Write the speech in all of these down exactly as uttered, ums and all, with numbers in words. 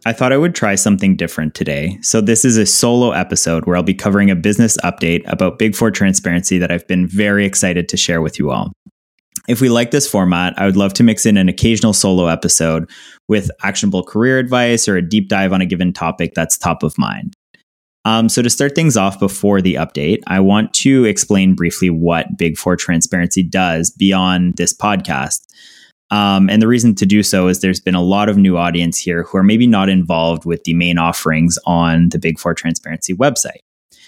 I thought I would try something different today. So this is a solo episode where I'll be covering a business update about Big Four transparency that I've been very excited to share with you all. If we like this format, I would love to mix in an occasional solo episode with actionable career advice or a deep dive on a given topic that's top of mind. Um, so to start things off before the update, I want to explain briefly what Big Four transparency does beyond this podcast. Um, and the reason to do so is there's been a lot of new audience here who are maybe not involved with the main offerings on the Big Four transparency website.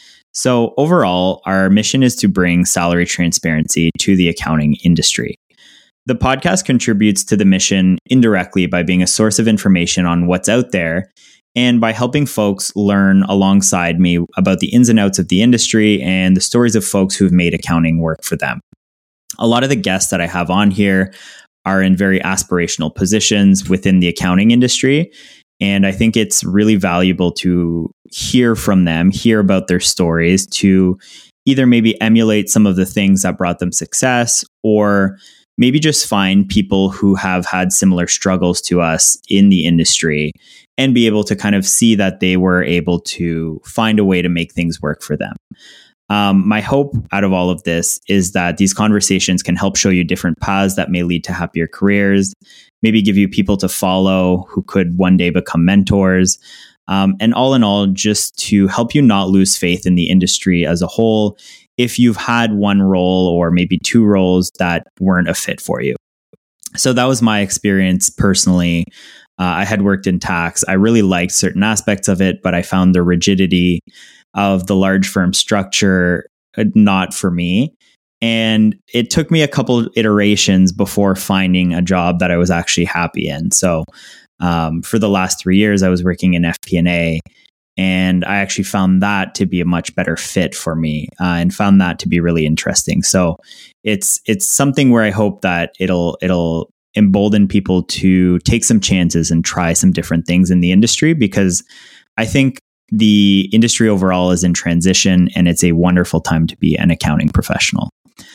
So overall, our mission is to bring salary transparency to the accounting industry. The podcast contributes to the mission indirectly by being a source of information on what's out there and by helping folks learn alongside me about the ins and outs of the industry and the stories of folks who've made accounting work for them. A lot of the guests that I have on here are in very aspirational positions within the accounting industry. And I think it's really valuable to hear from them, hear about their stories, to either maybe emulate some of the things that brought them success, or maybe just find people who have had similar struggles to us in the industry and be able to kind of see that they were able to find a way to make things work for them. Um, my hope out of all of this is that these conversations can help show you different paths that may lead to happier careers, maybe give you people to follow who could one day become mentors, um, and all in all, just to help you not lose faith in the industry as a whole if you've had one role or maybe two roles that weren't a fit for you. So that was my experience personally. Uh, I had worked in tax. I really liked certain aspects of it, but I found the rigidity of the large firm structure not for me. And it took me a couple iterations before finding a job that I was actually happy in. So um, for the last three years, I was working in F P and A, and I actually found that to be a much better fit for me uh, and found that to be really interesting. So it's it's something where I hope that it'll it'll embolden people to take some chances and try some different things in the industry, because I think the industry overall is in transition and it's a wonderful time to be an accounting professional.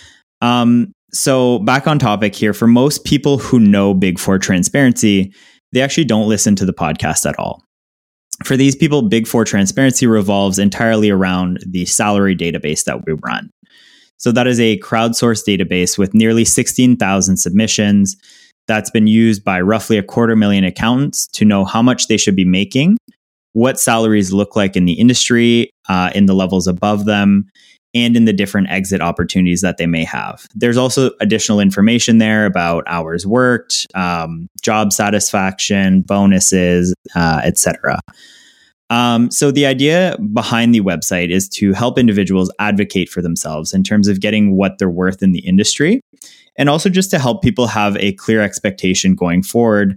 Um, so back on topic here, for most people who know Big Four transparency, they actually don't listen to the podcast at all. For these people, Big Four transparency revolves entirely around the salary database that we run. So that is a crowdsourced database with nearly sixteen thousand submissions that's been used by roughly a quarter million accountants to know how much they should be making, what salaries look like in the industry, uh, in the levels above them, and in the different exit opportunities that they may have. There's also additional information there about hours worked, um, job satisfaction, bonuses, uh, et cetera. Um, so the idea behind the website is to help individuals advocate for themselves in terms of getting what they're worth in the industry, and also just to help people have a clear expectation going forward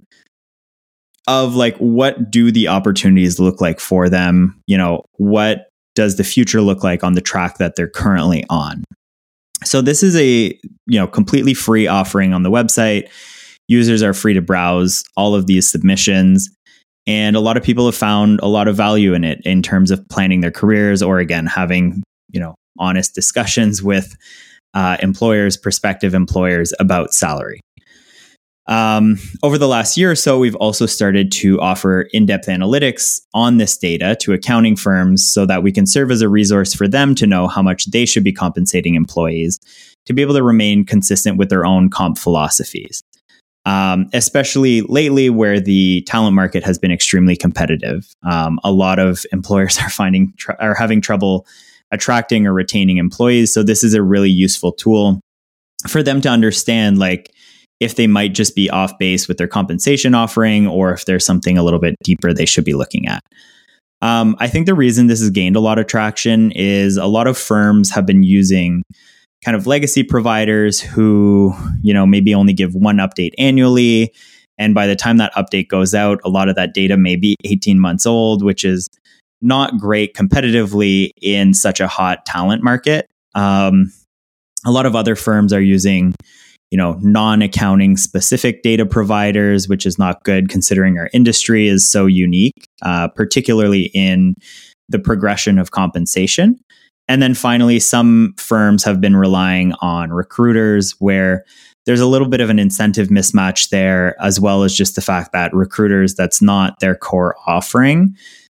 of like, what do the opportunities look like for them? You know, what does the future look like on the track that they're currently on? So this is a, you know, completely free offering on the website. Users are free to browse all of these submissions. And a lot of people have found a lot of value in it in terms of planning their careers, or again, having, you know, honest discussions with uh, employers, prospective employers about salary. Um, over the last year or so, we've also started to offer in-depth analytics on this data to accounting firms so that we can serve as a resource for them to know how much they should be compensating employees to be able to remain consistent with their own comp philosophies. Um, especially lately where the talent market has been extremely competitive. Um, a lot of employers are finding tr- are having trouble attracting or retaining employees. So this is a really useful tool for them to understand, like, if they might just be off base with their compensation offering, or if there's something a little bit deeper they should be looking at. Um, I think the reason this has gained a lot of traction is a lot of firms have been using kind of legacy providers who, you know, maybe only give one update annually. And by the time that update goes out, a lot of that data may be eighteen months old, which is not great competitively in such a hot talent market. Um, a lot of other firms are using, you know, non-accounting specific data providers, which is not good considering our industry is so unique, uh, particularly in the progression of compensation. And then finally, some firms have been relying on recruiters where there's a little bit of an incentive mismatch there, as well as just the fact that recruiters, that's not their core offering.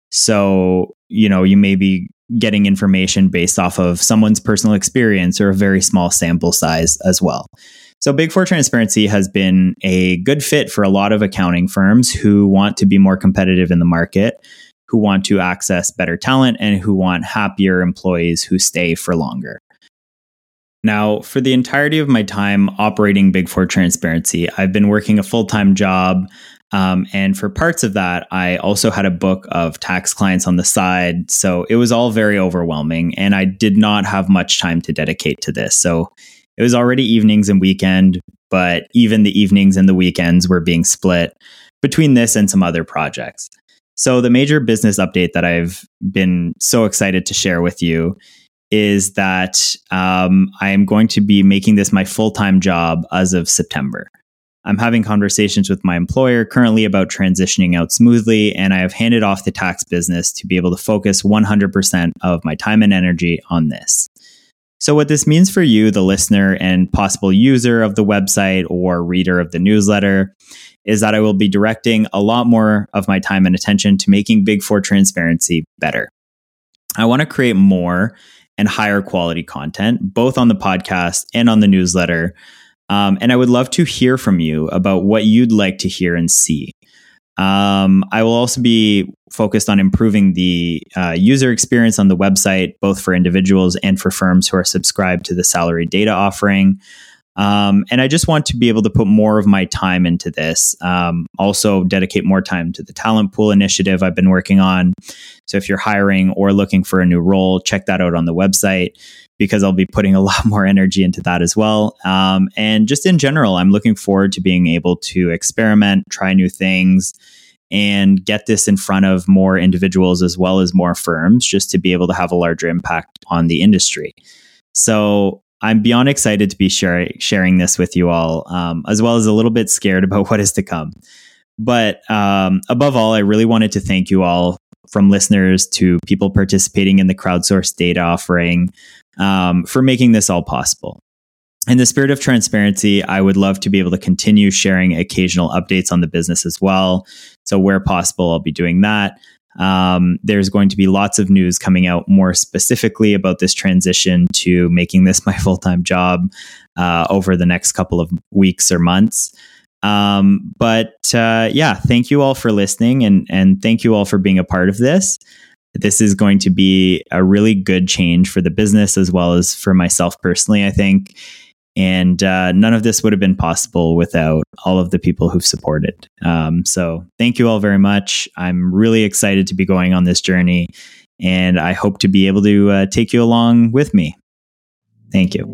So, you know, you may be getting information based off of someone's personal experience or a very small sample size as well. So Big Four Transparency has been a good fit for a lot of accounting firms who want to be more competitive in the market, who want to access better talent, and who want happier employees who stay for longer. Now, for the entirety of my time operating Big Four Transparency, I've been working a full-time job. Um, and for parts of that, I also had a book of tax clients on the side. So it was all very overwhelming, and I did not have much time to dedicate to this. So it was already evenings and weekend, but even the evenings and the weekends were being split between this and some other projects. So the major business update that I've been so excited to share with you is that um, I am going to be making this my full-time job as of September. I'm having conversations with my employer currently about transitioning out smoothly, and I have handed off the tax business to be able to focus one hundred percent of my time and energy on this. So what this means for you, the listener and possible user of the website or reader of the newsletter, is that I will be directing a lot more of my time and attention to making Big Four Transparency better. I want to create more and higher quality content, both on the podcast and on the newsletter. Um, and I would love to hear from you about what you'd like to hear and see. Um, I will also be focused on improving the uh, user experience on the website, both for individuals and for firms who are subscribed to the salary data offering. Um, and I just want to be able to put more of my time into this. Um, also dedicate more time to the talent pool initiative I've been working on. So if you're hiring or looking for a new role, check that out on the website, because I'll be putting a lot more energy into that as well. Um, and just in general, I'm looking forward to being able to experiment, try new things, and get this in front of more individuals as well as more firms, just to be able to have a larger impact on the industry. So I'm beyond excited to be share- sharing this with you all, um, as well as a little bit scared about what is to come. But um, above all, I really wanted to thank you all, from listeners to people participating in the crowdsourced data offering, um, for making this all possible. In the spirit of transparency, I would love to be able to continue sharing occasional updates on the business as well. So where possible, I'll be doing that. Um, there's going to be lots of news coming out more specifically about this transition to making this my full-time job uh, over the next couple of weeks or months. Um, but uh, yeah, thank you all for listening, and, and thank you all for being a part of this. This is going to be a really good change for the business as well as for myself personally, I think. And uh, none of this would have been possible without all of the people who've supported. Um, so thank you all very much. I'm really excited to be going on this journey, and I hope to be able to uh, take you along with me. Thank you.